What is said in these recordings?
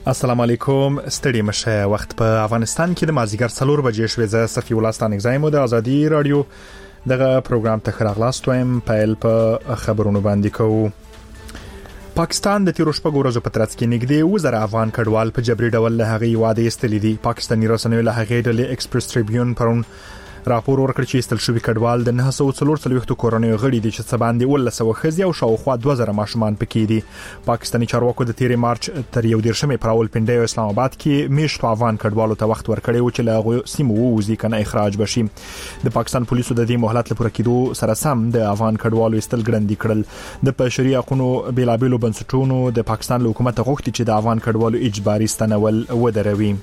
السلام علیکم. ستړي مشه. وخت په افغانستان کې د مازیګر 4 بجې شوې. زه صفی الله ستانګزایم د ازادي رادیو دغه پروګرام ته خراغلاست وایم. پیل په خبرونو باندې کوو. پاکستان د تیرو شپږ ورځو په ترڅ کې نږدې 1000 افغان کډوال په جبري ډول له هغه واده ایستلې دي. پاکستاني رسنیو له هغه ډلې ایکسپریس ټریبیون پرون راپور ورکړ چې ایستل شوی کډوال د 944 کورنیو غړي دي چې څه باندې 1100 خزي او شاوخوا 2000 ماشومان پکې دي. پاکستاني چارواکو د 13 مارچ تر 11 پراول پنډي او اسلام آباد کې میشتو افغان کډوالو ته وخت ورکړی و چې له سیمو ووزي کنه اخراج بشي. د پاکستان پولیسو د دې مهلت لپاره کېدو سره سم د افغان کډوالو ایستل ګړندې کړل. د بشري حقوقو بیلابېلو بنسټونو د پاکستان حکومت غوښتي چې د افغان کډوالو اجباري ستنول ودروي.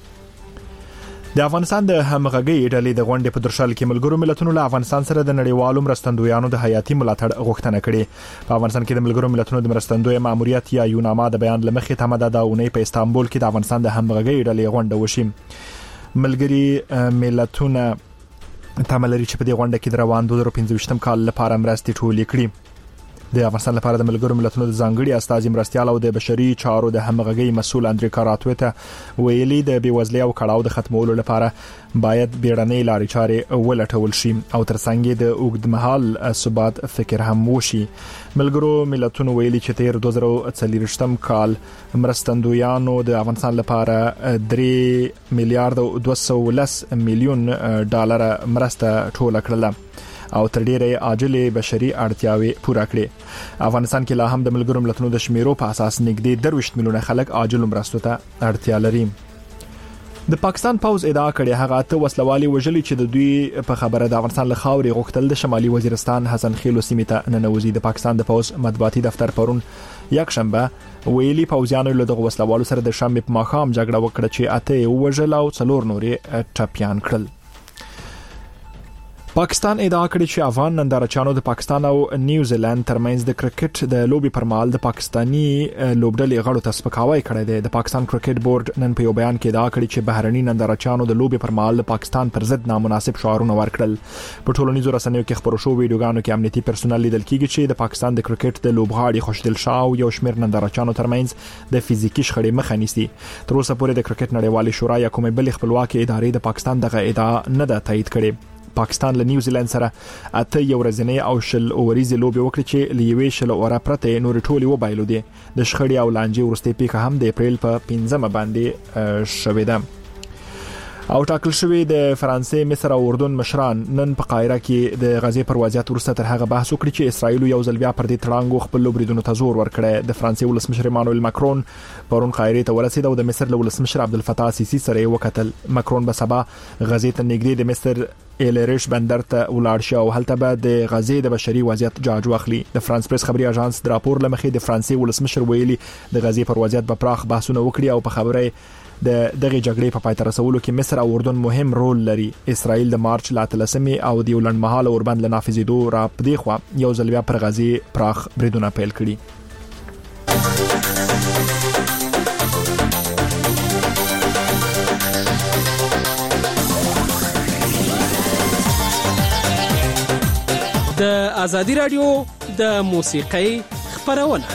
د افغانستان د همغږي ډلې د غونډې په درشل کې ملګرو ملتونو له افغانستان سره د نړیوالو مرستندویانو د حیاتي ملاتړ غوښتنه کړې. په افغانستان کې د ملګرو ملتونو د مرستندوی ماموریت یا یوناما د بیان لمخې تمه د اونۍ په استانبول کې د افغانستان د همغږي ډلې غونډه وشي. ملګري ملتونه تملري چې په دې غونډه کې د روان 2025 کال لپاره مرستې ټولې کړې. د افغانستان لپاره د ملګرو ملتونو د ځانګړي استازي مرستيال او د بشري چارو د همغږي مسول اندري کاراتوته ویلي د بیوزلۍ او کړهو د ختمولو لپاره باید بیړنۍ لارې چارې ولټول شي او ترڅنګ د اوږدمهال ثبات فکر هم وشي. ملګرو ملتونو ویلي چې تیر 2040 کال مرستندویانو د افغانستان لپاره 3 میلیارډ 210 میلیون ډالر مرسته ټوله کړله او تر ډیره عاجله بشري اړتیاوې پوره کړې. افغانستان کې لا هم د ملګرو ملتونو د شمیرو په اساس نږدې 20 میلیونه خلک عاجل مرستو ته اړتیا لري. د پاکستان پوز ادعا کړې هغه ته وسلوالي وجلي چې د دوی په خبره د افغانستان له خاورې غوښتل د شمالي وزیرستان حسن خیلو سیمه ته ننوزي. د پاکستان د پوز مطبوعاتي دفتر پرون یک شنبه ویلي پوزیانو له دغه وسلوالو سره د شنبه په ماښام جګړه وکړه چې اته وژل او 4 نورې ټپيان کړل. پاکستان ادعا کړې چې افغان نندارچیانو د پاکستان او نیوزیلند ترمنځ د کرکټ د لوبي پر مهال د پاکستانی لوبډلې غړو ته سپکاوی کړی دی. د پاکستان کرکټ بورډ نن په یو بیان کې ادعا کړې چې بهرني نندارچیانو د لوبي پر مهال د پاکستان پر ضد نامناسب شعارونه ورکړل. په ټولنیزو رسنیو کې خبرو شو ویډیوګانو کې امنیتي پرسونل لیدل کېږي چې د پاکستان د کرکټ د لوبغاړي خوشدل شاه یو شمېر نندارچیانو ترمنځ د فزیکی شخړې مخه نیسي. تر اوسه پورې د کرکټ نړیوالې شورا یا کومې بل خپلواکي ادارې د پاکستان دغه ادعا نه ده تایید کړې. پاکستان له نیوزیلند سره اته یو ورځنی او شل اوریزي لوبي وکړي چې لیوي شل اوره پرته نور ټولي وبایلو دي. د شخړې او لانجې ورسته پیښه هم د اپریل په 15 باندې شوې ده. او ټاکل شوی د فرانسې مصر او اردن مشران نن په قاهره کې د غزې پر وضعیت ورسته تر هغه بحث وکړي چې اسرائیل یو ځل بیا پر دې تړانګو خپل لوبریدونو ته زور ورکړي. د فرانسې ولسمشر مانوئل ماکرون پرون قاهره ته ورسید او د مصر ولسمشر عبدالفتاح سیسی سره وکتل. ماکرون به سبا غزې ته نږدې د مصر ایلریش بندر ته ولاړ شي او هلته به د غزې د بشري وضعیت جاج واخلي. د فرانس پریس خبري اژانس د راپور لمخې د فرانسې ولسمشر ویلي د غزې پر وضعیت په پراخ بحثونه وکړي او په خبره د دغه جګړې په پای ته رسولو کې مصر او اردن مهم رول لري. اسرائیل د مارچ لا 13 او د لنډمهاله اوربند لنافذیدو را پدې خو یو ځل بیا پر غزې پراخ بریدونه پیل کړي. د ازادي رادیو د موسیقۍ خبرونه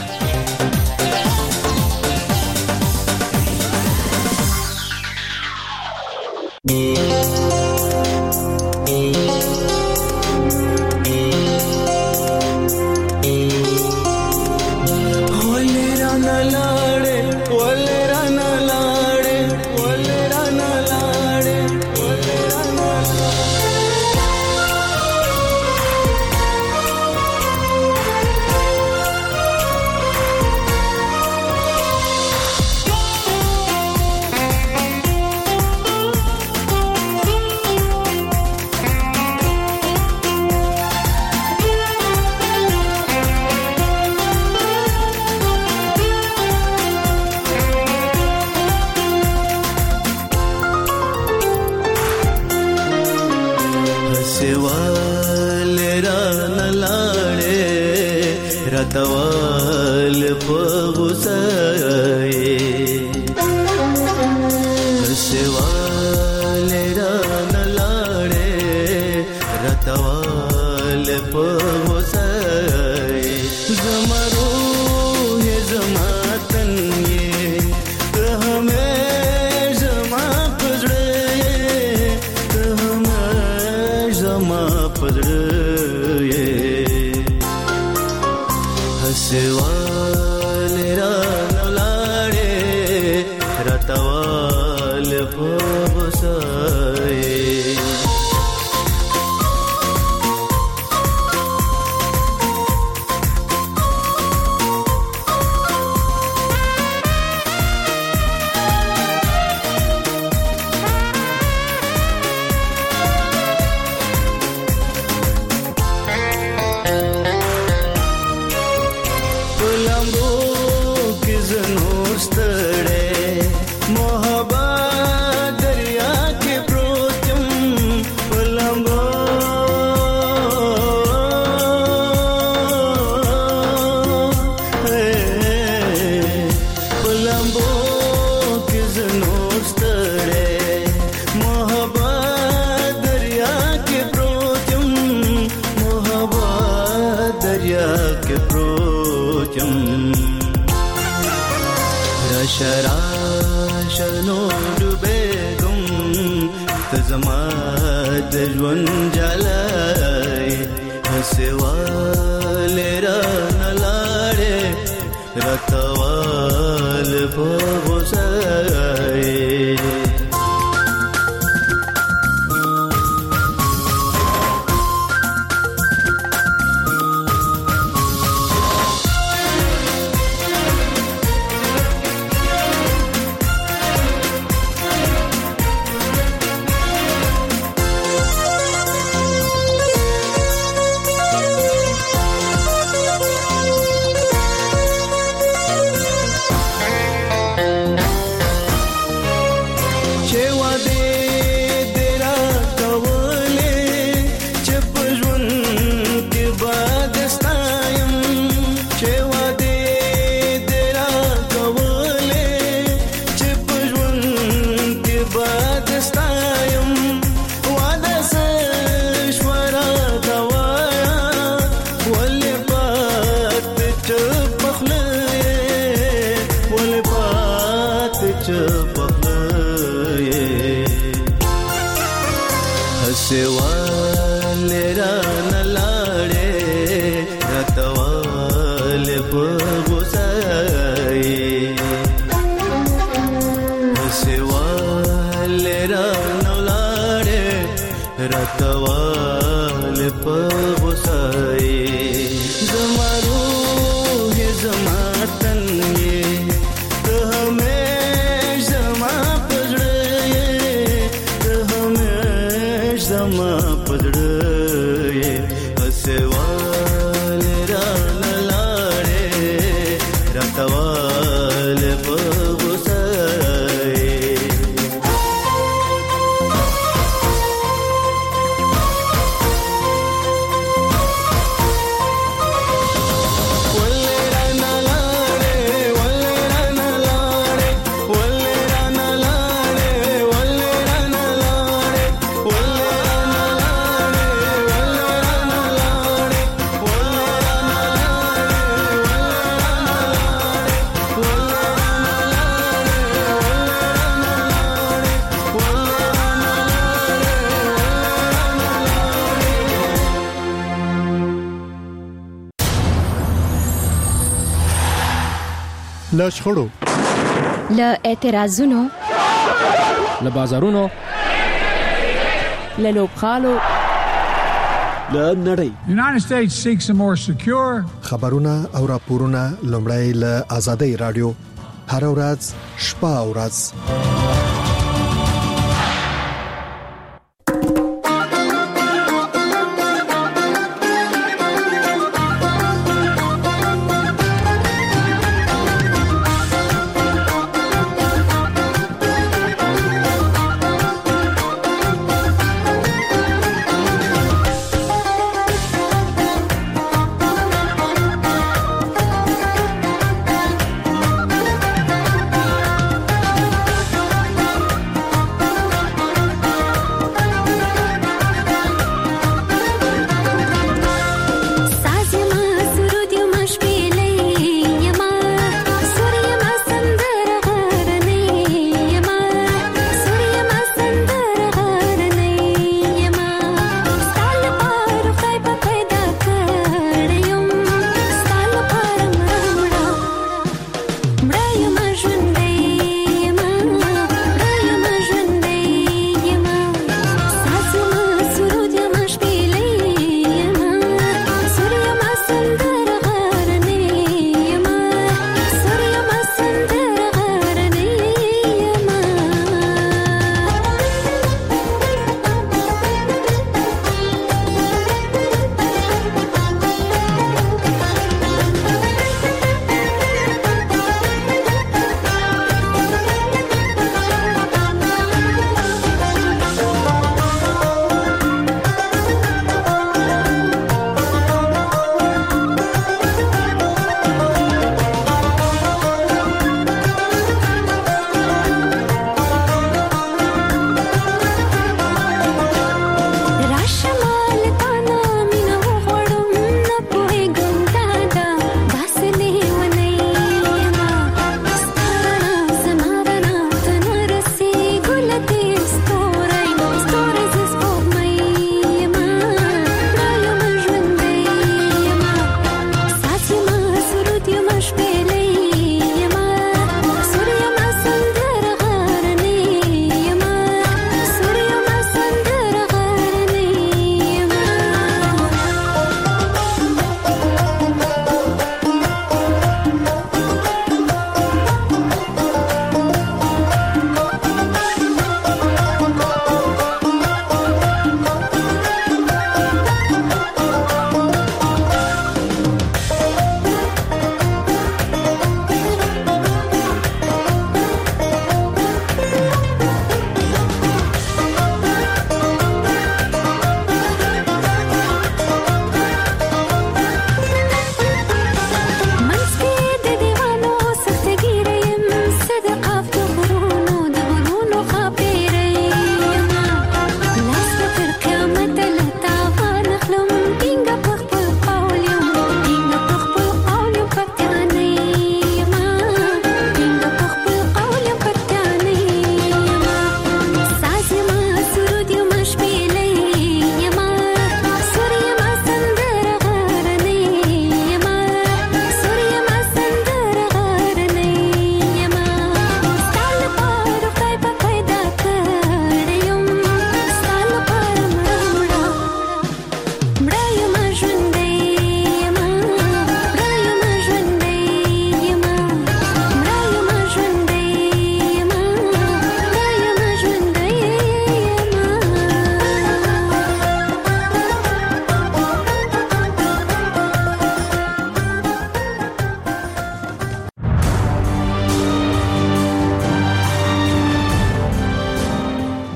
رتوال پغسای سوال ران لاړې رتوال پغسای زمرو زماتن یہ ہمیں زما پدړې هسوال را نلاړې راتوال په وسای شراشنو ډوبېږم ته زما د ژوند جلای هسوال را نلاړې راتوال په غوسای سوال را نلاړې راتوال په غوسای سوال را نلاړې راتوال په غوسای زما روح زما تن یې ته همیش زما زما پدړې هسوال را نلاړې راتوال په غوسای له شخړو له اعتراضونو له بازارونو له لوبخالو له نړۍ United States seeks a more secure خبرونه او راپورونه لومړی له آزادۍ رادیو هر ورځ شپه او ورځ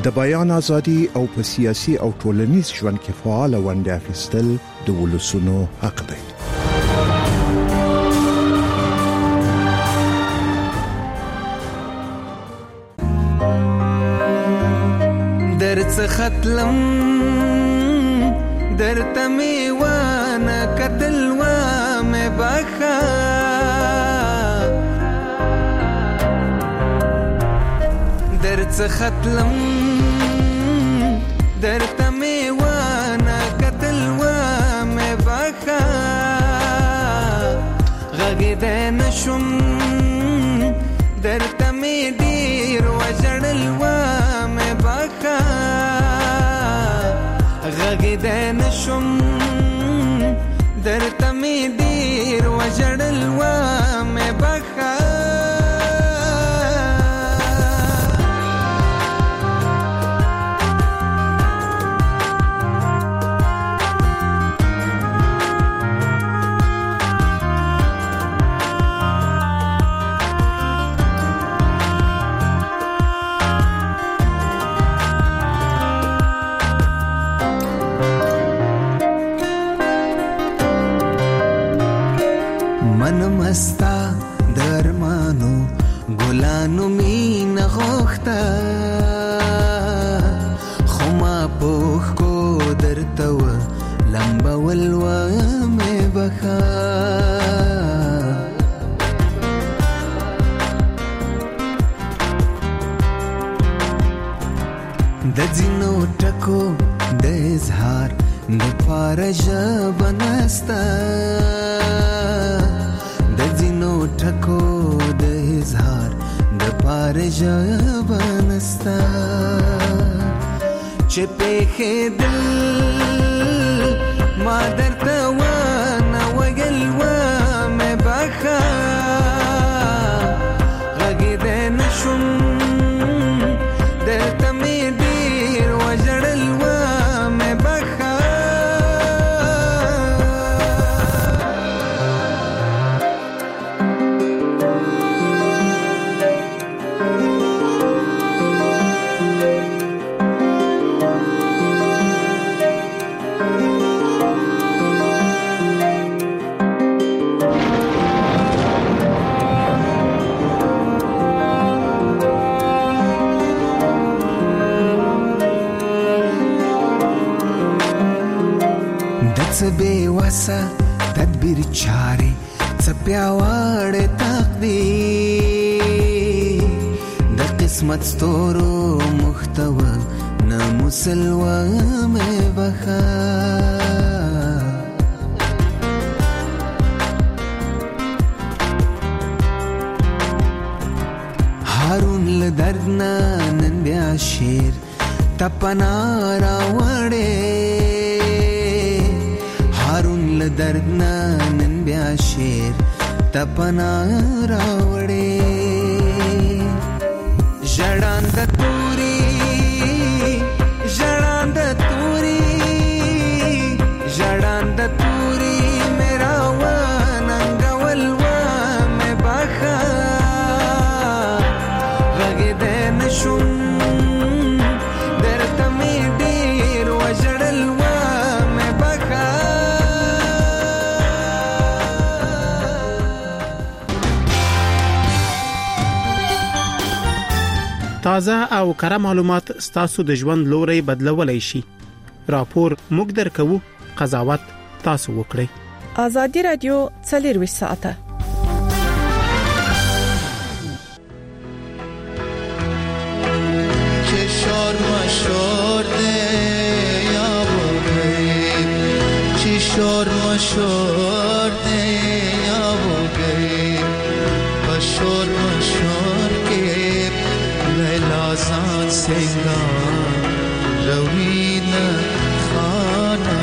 د بیان ازادي او په سیاسي او ټولنیز ژوند کې فعال ونډه اخیستل د ولسونو حق دی. درڅ ختلم درته میوانه کتل و مې بخا درڅ ختلم درته میوانه کتل و مې بخا غږېدی نشم درته مې ډېر وژړل و مې بخا غږېدی نشم درته مې ډېر وژړل و مې بخا مستا درمانو ګلانو مینه غوښته خو ما پوښ کو درته و لمبول و مې بخا د ځینو ټکو د اظهار د پاره ژبه نسته د ځینو ټکو د اظهار د پاره ژبه نسته چې پېښېدل ما درته ونه ویل و مې بخا غږېدی نشم درته مې ډېر وژړل و مې بخا بے وسه تدبیر چارې څه پیاوړی تقدیر د قسمت ستورو محتوه نه مسلوه مې بخا هارون له درد نه نن بیا شعر تپنا راوړی هارون له درد نه نن بیا شعر تپنا راوړی ژړانده توري ژړانده توري ژړانده توري مې راوننګول و مې بخا غږېدی نشم درته مې ډېر وژړل و مې بخا تازه او کره معلومات ستاسو د ژوند لوري بدلولای شي. راپور موږ درکو، قضاوت تاسو وکړئ. ازادي رادیو 24 ساعته چشار مشار ده یا بگی چشار مشار ده یا بگی بشار مشار که لیلا زان سنگان روین خانه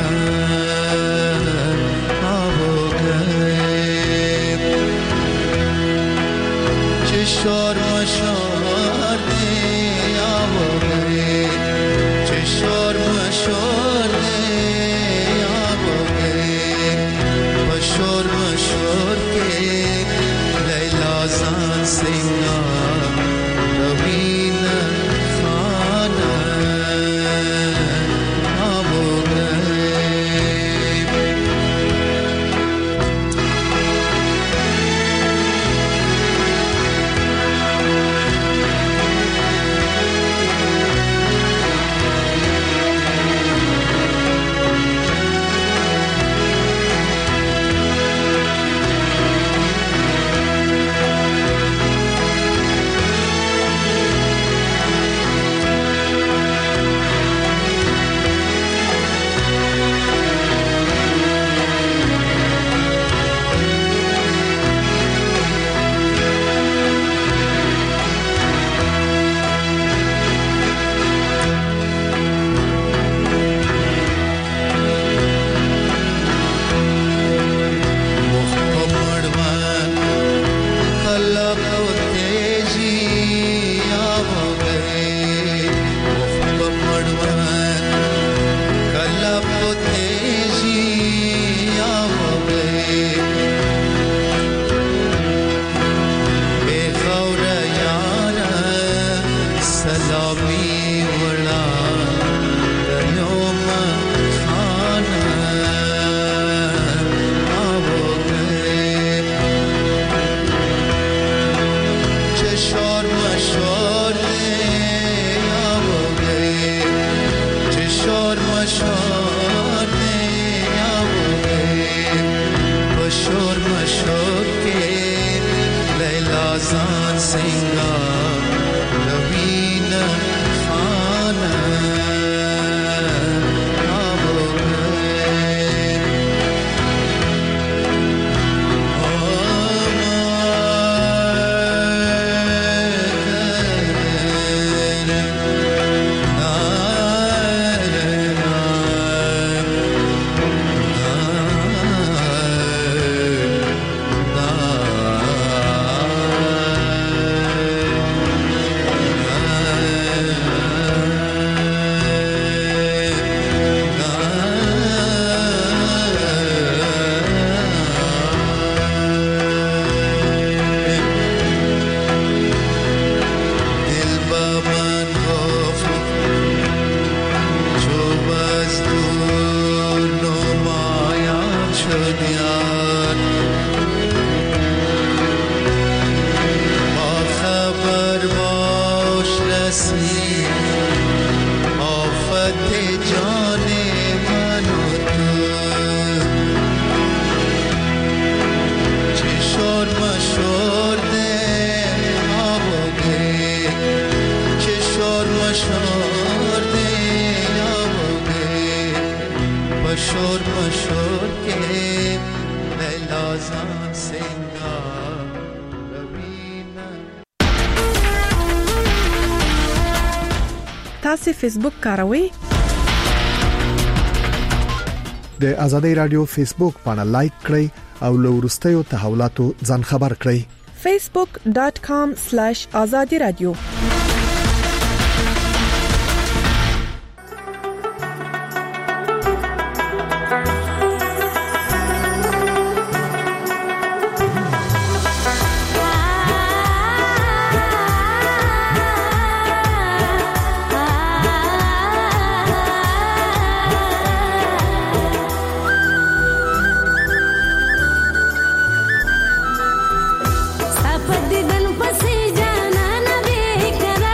چشار مشار ده یا بگی چشار مشار ده یا بگی بشار مشار که لیلا زان سنگان روین خانه لازان سنگار روین خانه تاسو فیسبوک کاروئ؟ د آزادۍ رادیو فیسبوک باندې لایک کړئ او له ورستیو تحولاتو ځان خبر کړئ. facebook.com/azadi radio Sapad di dan pasi jana na be kara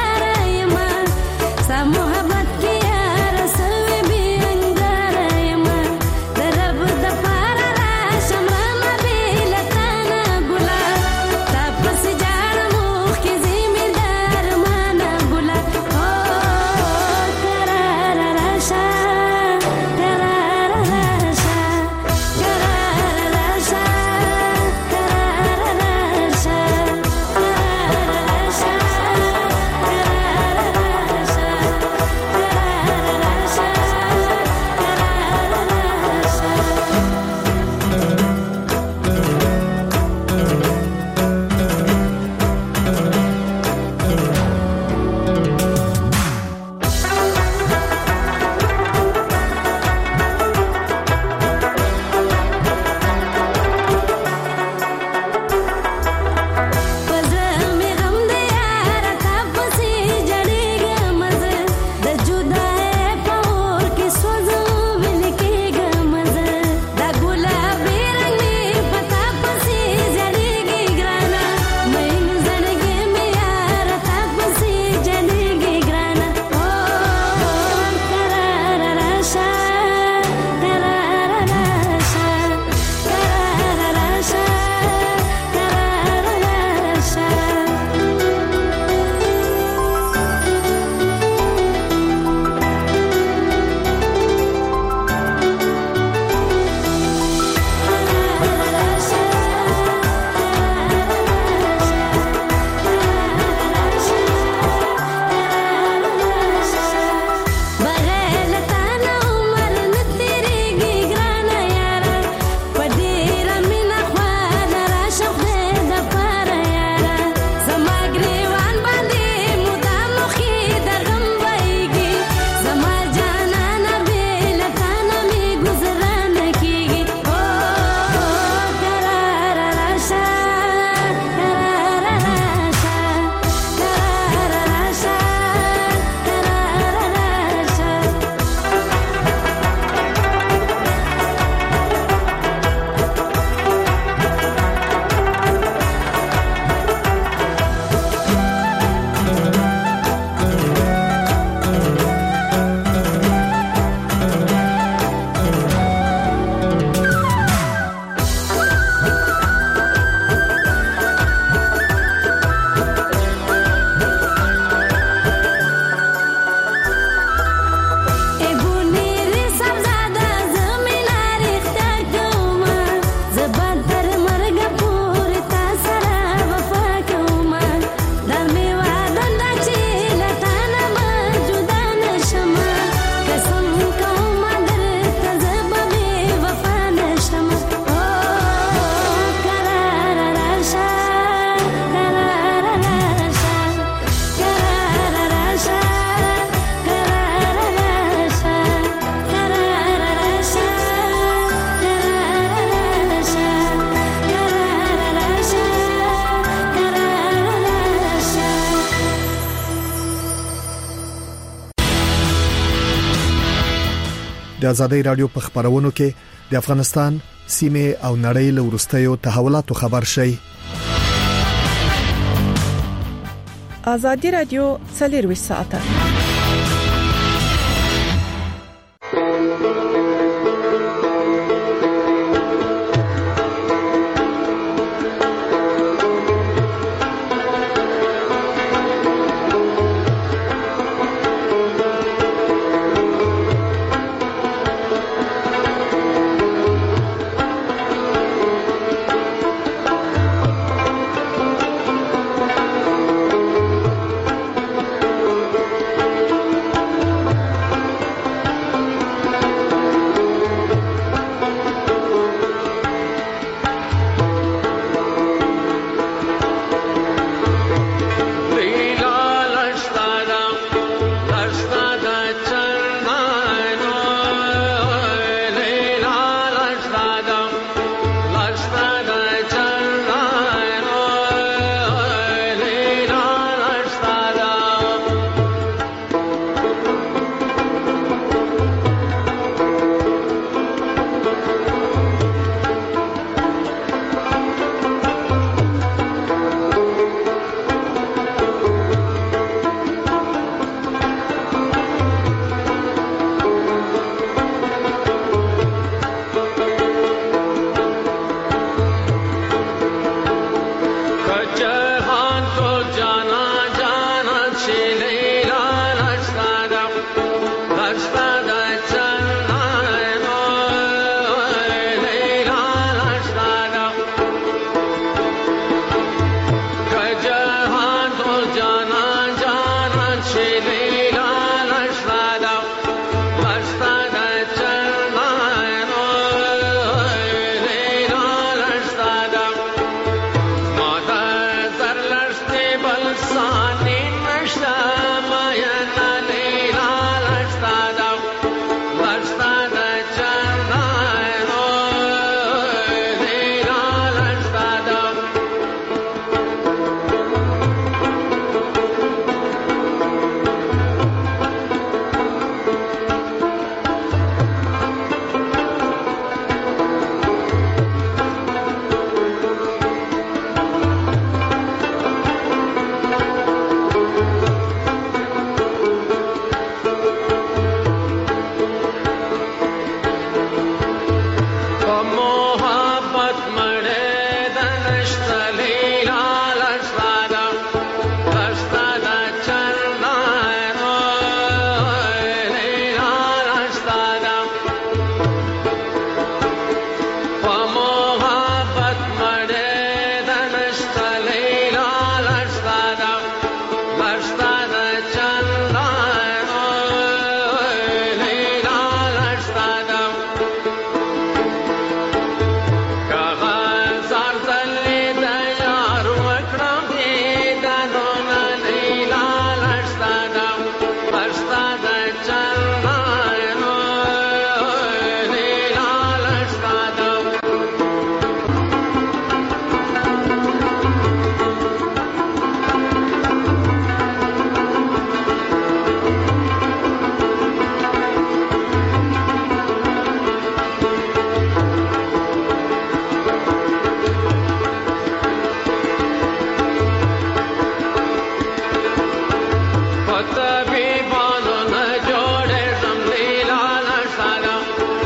د ازادي رادیو په خبرونو کې د افغانستان سیمه او نړۍ له ورستیو تحولاتو خبر شي. ازادي رادیو 24 ساعته